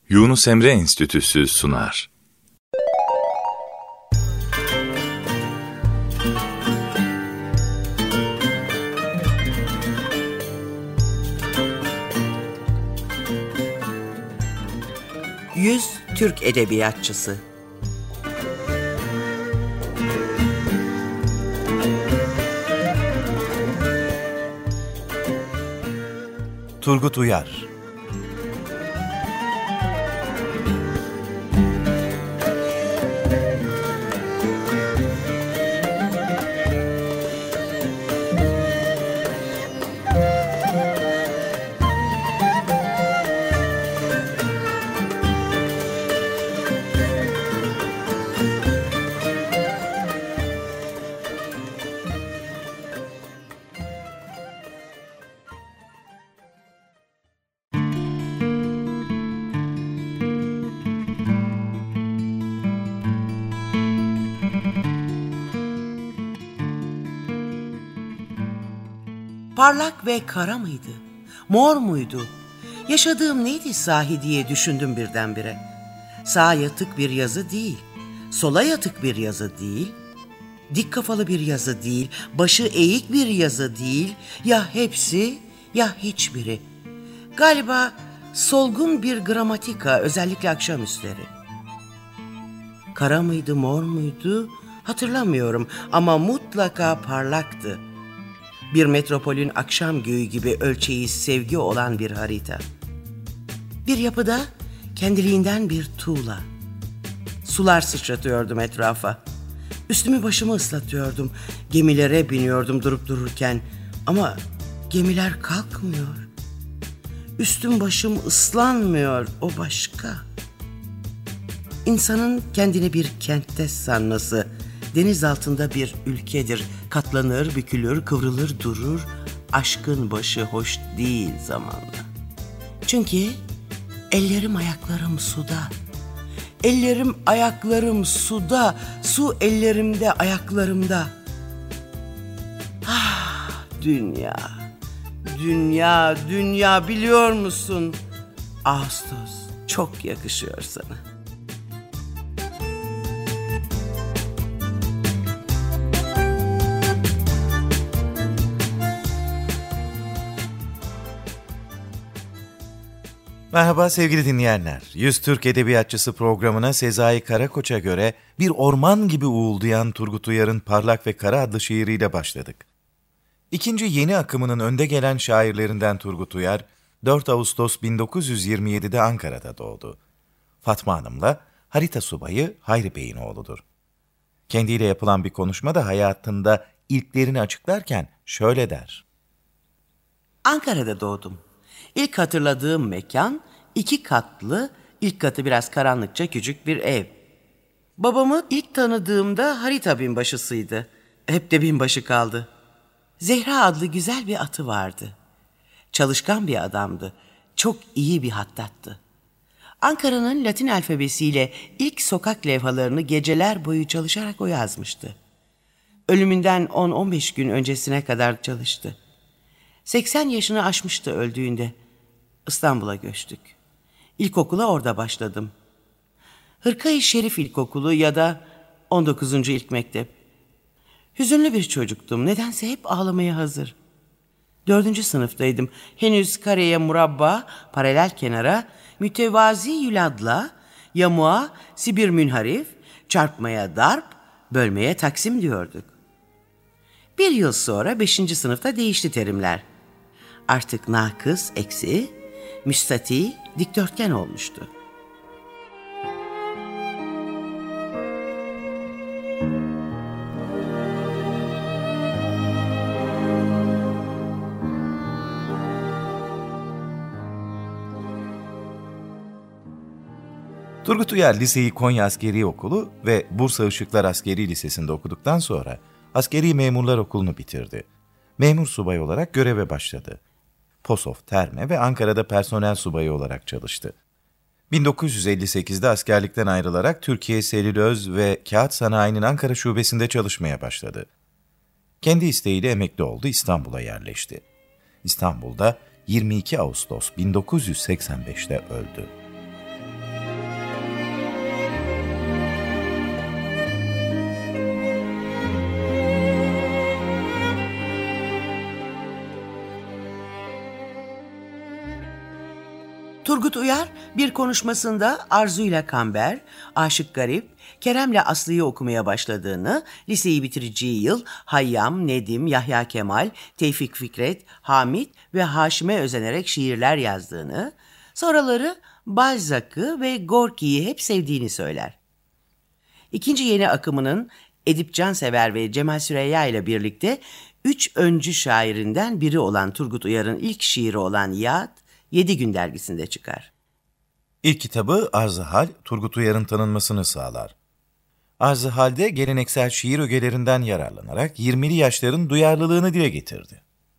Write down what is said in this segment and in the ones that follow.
Yunus Emre Enstitüsü sunar. Yüz Türk Edebiyatçısı. Turgut Uyar. Parlak ve kara mıydı? Mor muydu? Yaşadığım neydi sahi diye düşündüm birdenbire. Sağa yatık bir yazı değil, sola yatık bir yazı değil, dik kafalı bir yazı değil, başı eğik bir yazı değil, ya hepsi ya hiçbiri. Galiba solgun bir gramatika, özellikle akşamüstleri. Kara mıydı, mor muydu hatırlamıyorum ama mutlaka parlaktı. Bir metropolün akşam göğü gibi ölçeği sevgi olan bir harita. Bir yapıda kendiliğinden bir tuğla. Sular sıçratıyordum etrafa. Üstümü başımı ıslatıyordum. Gemilere biniyordum durup dururken. Ama gemiler kalkmıyor. Üstüm başım ıslanmıyor, o başka. İnsanın kendini bir kentte sanması, deniz altında bir ülkedir. Katlanır, bükülür, kıvrılır, durur. Aşkın başı hoş değil zamanla. Çünkü ellerim ayaklarım suda. Ellerim ayaklarım suda. Su ellerimde, ayaklarımda. Ah, dünya. Dünya, dünya biliyor musun? Ağustos çok yakışıyor sana. Merhaba sevgili dinleyenler. 100 Türk Edebiyatçısı programına Sezai Karakoç'a göre bir orman gibi uğuldayan Turgut Uyar'ın Parlak ve Kara adlı şiiriyle başladık. İkinci yeni akımının önde gelen şairlerinden Turgut Uyar, 4 Ağustos 1927'de Ankara'da doğdu. Fatma Hanım'la harita subayı Hayri Bey'in oğludur. Kendiyle yapılan bir konuşmada hayatında ilklerini açıklarken şöyle der. Ankara'da doğdum. İlk hatırladığım mekan 2 katlı, ilk katı biraz karanlıkça küçük bir ev. Babamı ilk tanıdığımda harita binbaşısıydı. Hep de binbaşı kaldı. Zehra adlı güzel bir atı vardı. Çalışkan bir adamdı. Çok iyi bir hattattı. Ankara'nın Latin alfabesiyle ilk sokak levhalarını geceler boyu çalışarak o yazmıştı. Ölümünden 10-15 gün öncesine kadar çalıştı. 80 yaşını aşmıştı öldüğünde. İstanbul'a göçtük. İlkokula orada başladım. Hırka-i Şerif İlkokulu ya da 19. İlk Mektep. Hüzünlü bir çocuktum. Nedense hep ağlamaya hazır. 4. sınıftaydım. Henüz kareye murabba, paralel kenara, mütevazi yüladla, yamuğa sibir münharif, çarpmaya darp, bölmeye taksim diyorduk. 1 yıl sonra 5. sınıfta değişti terimler. Artık nakıs, eksi, müstati, dikdörtgen olmuştu. Turgut Uyar liseyi Konya Askeri Okulu ve Bursa Işıklar Askeri Lisesi'nde okuduktan sonra Askeri Memurlar Okulu'nu bitirdi. Memur subay olarak göreve başladı. Posof, Terme ve Ankara'da personel subayı olarak çalıştı. 1958'de askerlikten ayrılarak Türkiye Selüloz ve Kağıt Sanayi'nin Ankara şubesinde çalışmaya başladı. Kendi isteğiyle emekli oldu, İstanbul'a yerleşti. İstanbul'da 22 Ağustos 1985'te öldü. Turgut Uyar bir konuşmasında Arzu'yla Kamber, Aşık Garip, Kerem'le Aslı'yı okumaya başladığını, liseyi bitireceği yıl Hayyam, Nedim, Yahya Kemal, Tevfik Fikret, Hamit ve Haşim'e özenerek şiirler yazdığını, sonraları Balzac'ı ve Gorki'yi hep sevdiğini söyler. İkinci yeni akımının Edip Cansever ve Cemal Süreyya ile birlikte 3 öncü şairinden biri olan Turgut Uyar'ın ilk şiiri olan Yad, 7 Gün dergisinde çıkar. İlk kitabı Arz-ı Hal, Turgut Uyar'ın tanınmasını sağlar. Arz-ı Hal'de geleneksel şiir ögelerinden yararlanarak 20'li yaşların duyarlılığını dile getirdi.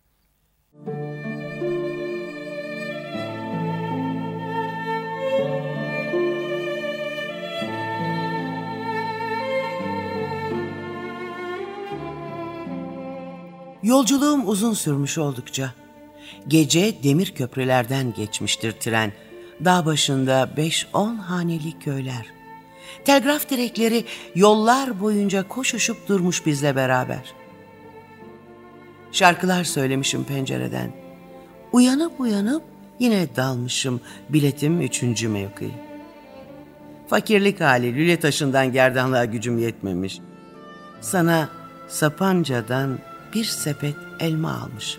Yolculuğum uzun sürmüş oldukça. Gece demir köprülerden geçmiştir tren. Dağ başında 5-10 haneli köyler. Telgraf direkleri yollar boyunca koşuşup durmuş bizle beraber. Şarkılar söylemişim pencereden. Uyanıp uyanıp yine dalmışım biletim 3. mevki. Fakirlik hali lüle taşından gerdanlığa gücüm yetmemiş. Sana Sapanca'dan bir sepet elma almışım.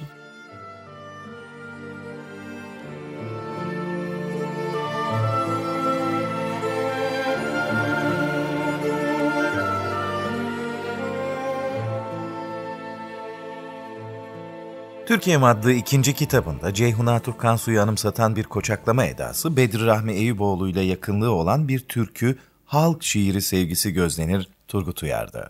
Türkiye'm adlı ikinci kitabında Ceyhun Atuk Kansu'yu anımsatan bir koçaklama edası, Bedri Rahmi Eyüboğlu ile yakınlığı olan bir türkü, halk şiiri sevgisi gözlenir Turgut Uyar'da.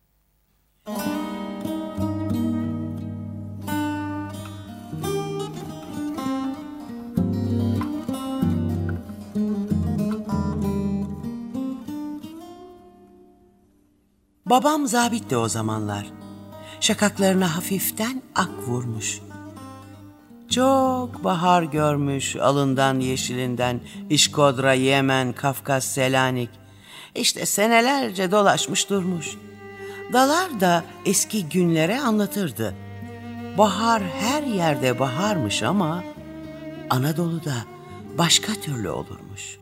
Babam zabitti o zamanlar. Şakaklarına hafiften ak vurmuş. Çok bahar görmüş alından yeşilinden İşkodra, Yemen, Kafkas, Selanik. İşte senelerce dolaşmış durmuş. Dalar da eski günlere anlatırdı. Bahar her yerde baharmış ama Anadolu'da başka türlü olurmuş.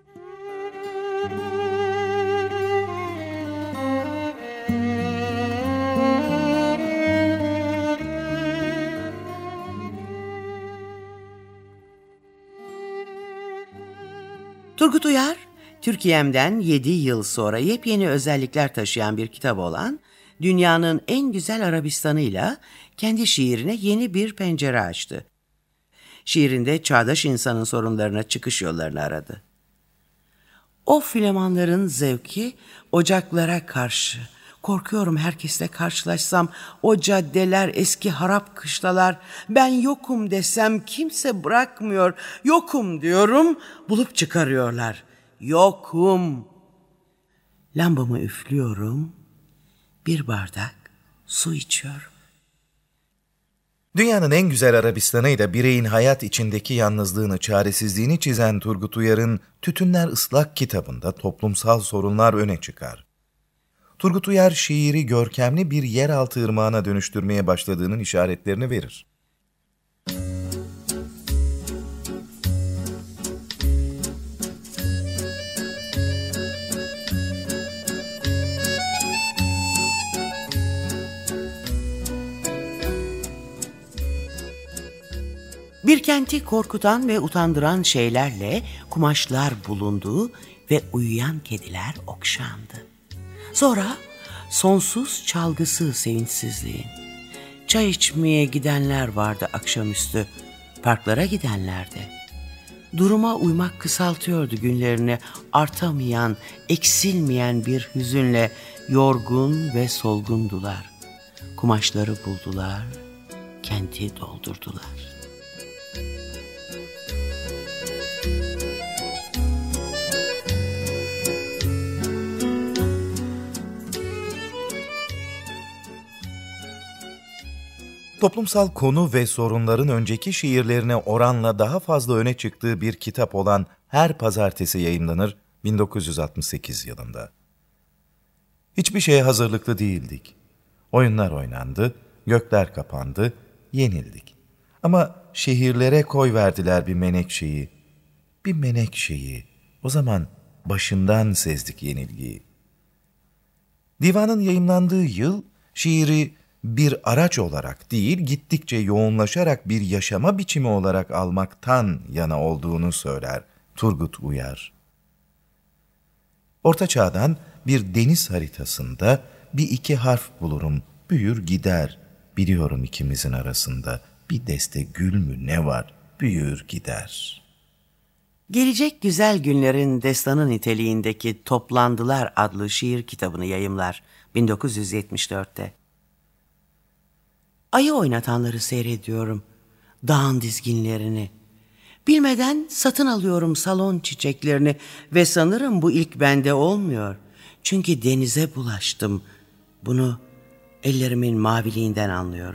Turgut Uyar, Türkiye'mden 7 yıl sonra yepyeni özellikler taşıyan bir kitap olan Dünyanın En Güzel Arabistanı'yla kendi şiirine yeni bir pencere açtı. Şiirinde çağdaş insanın sorunlarına çıkış yollarını aradı. O Flemanların zevki ocaklara karşı. Korkuyorum herkesle karşılaşsam, o caddeler, eski harap kışlalar. Ben yokum desem kimse bırakmıyor. Yokum diyorum, bulup çıkarıyorlar. Yokum. Lambamı üflüyorum, bir bardak su içiyorum. Dünyanın en güzel Arabistan'ıyla bireyin hayat içindeki yalnızlığını, çaresizliğini çizen Turgut Uyar'ın Tütünler Islak kitabında toplumsal sorunlar öne çıkar. Turgut Uyar şiiri görkemli bir yeraltı ırmağına dönüştürmeye başladığının işaretlerini verir. Bir kenti korkutan ve utandıran şeylerle kumaşlar bulundu ve uyuyan kediler okşandı. Sonra sonsuz çalgısı sevinçsizliğin. Çay içmeye gidenler vardı akşamüstü, parklara gidenler de. Duruma uymak kısaltıyordu günlerini, artamayan, eksilmeyen bir hüzünle yorgun ve solgundular. Kumaşları buldular, kenti doldurdular. Toplumsal konu ve sorunların önceki şiirlerine oranla daha fazla öne çıktığı bir kitap olan Her Pazartesi yayımlanır 1968 yılında. Hiçbir şeye hazırlıklı değildik. Oyunlar oynandı, gökler kapandı, yenildik. Ama şehirlere koyverdiler bir menekşeyi. bir menekşeyi, o zaman başından sezdik yenilgiyi. Divanın yayımlandığı yıl, şiiri bir araç olarak değil, gittikçe yoğunlaşarak bir yaşama biçimi olarak almaktan yana olduğunu söyler Turgut Uyar. Orta Çağ'dan bir deniz haritasında bir iki harf bulurum, büyür gider. Biliyorum ikimizin arasında bir deste gül mü ne var, büyür gider. Gelecek Güzel Günlerin Destanı niteliğindeki Toplandılar adlı şiir kitabını yayımlar 1974'te. Ayı oynatanları seyrediyorum, dağın dizginlerini. Bilmeden satın alıyorum salon çiçeklerini ve sanırım bu ilk bende olmuyor. Çünkü denize bulaştım. Bunu ellerimin maviliğinden anlıyorum.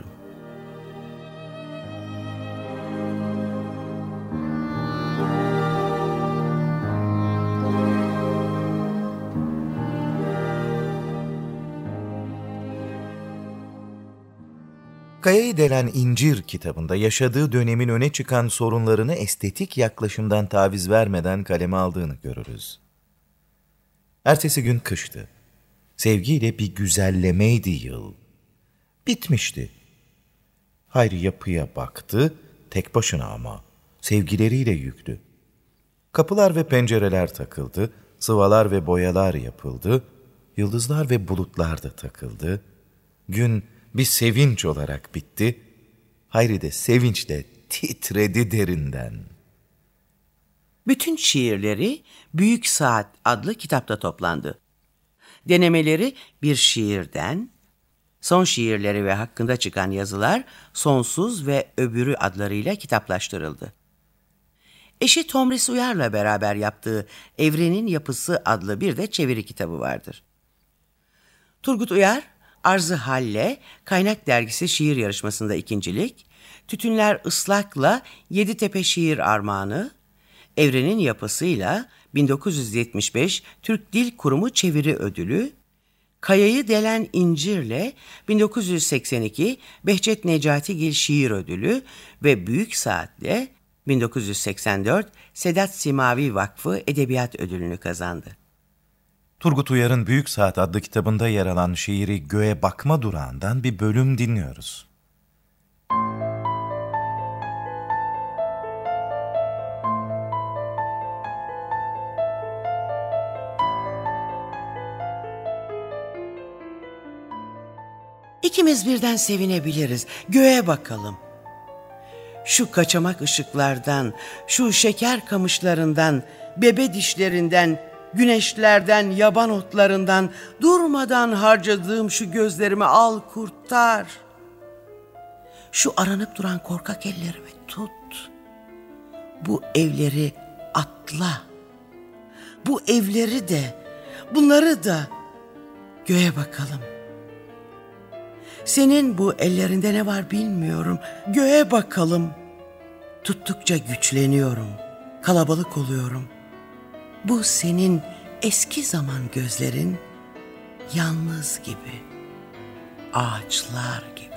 Kaya'yı delen İncir kitabında yaşadığı dönemin öne çıkan sorunlarını estetik yaklaşımdan taviz vermeden kaleme aldığını görürüz. Ertesi gün kıştı. Sevgiyle bir güzellemeydi yıl. Bitmişti. Hayri yapıya baktı, tek başına ama, sevgileriyle yüklü. Kapılar ve pencereler takıldı, sıvalar ve boyalar yapıldı, yıldızlar ve bulutlar da takıldı. Gün bir sevinç olarak bitti, Hayri de sevinçle titredi derinden. Bütün şiirleri Büyük Saat adlı kitapta toplandı. Denemeleri bir şiirden, son şiirleri ve hakkında çıkan yazılar Sonsuz ve Öbürü adlarıyla kitaplaştırıldı. Eşi Tomris Uyar'la beraber yaptığı Evrenin Yapısı adlı bir de çeviri kitabı vardır. Turgut Uyar, Arz-ı Halle, Kaynak Dergisi şiir yarışmasında ikincilik, Tütünler Islak'la Yeditepe Şiir Armağanı, Evrenin Yapısı'yla 1975 Türk Dil Kurumu Çeviri Ödülü, Kaya'yı Delen İncir'le 1982 Behçet Necatigil Şiir Ödülü ve Büyük Saat'le 1984 Sedat Simavi Vakfı Edebiyat Ödülünü kazandı. Turgut Uyar'ın Büyük Saat adlı kitabında yer alan şiiri Göğe Bakma Durağı'ndan bir bölüm dinliyoruz. İkimiz birden sevinebiliriz. Göğe bakalım. Şu kaçamak ışıklardan, şu şeker kamışlarından, bebe dişlerinden, güneşlerden, yaban otlarından durmadan harcadığım şu gözlerimi al kurtar. Şu aranıp duran korkak ellerimi tut. Bu evleri atla. Bu evleri de, bunları da göğe bakalım. Senin bu ellerinde ne var bilmiyorum. Göğe bakalım. Tuttukça güçleniyorum. Kalabalık oluyorum. Bu senin eski zaman gözlerin yalnız gibi. Ağaçlar gibi.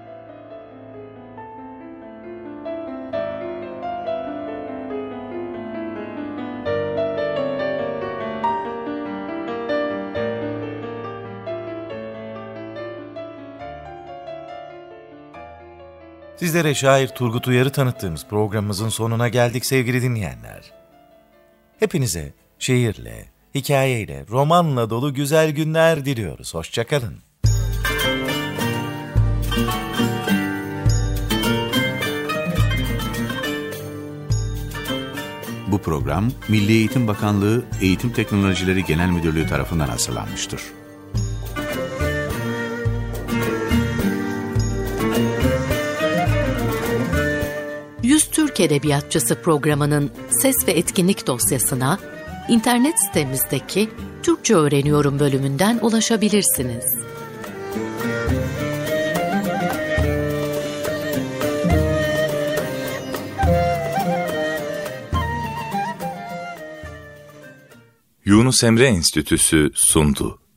Sizlere şair Turgut Uyar'ı tanıttığımız programımızın sonuna geldik sevgili dinleyenler. Hepinize şiirle, hikayeyle, romanla dolu güzel günler diliyoruz. Hoşça kalın. Bu program Milli Eğitim Bakanlığı Eğitim Teknolojileri Genel Müdürlüğü tarafından hazırlanmıştır. Türk Edebiyatçısı programının ses ve etkinlik dosyasına internet sitemizdeki Türkçe Öğreniyorum bölümünden ulaşabilirsiniz. Yunus Emre Enstitüsü sundu.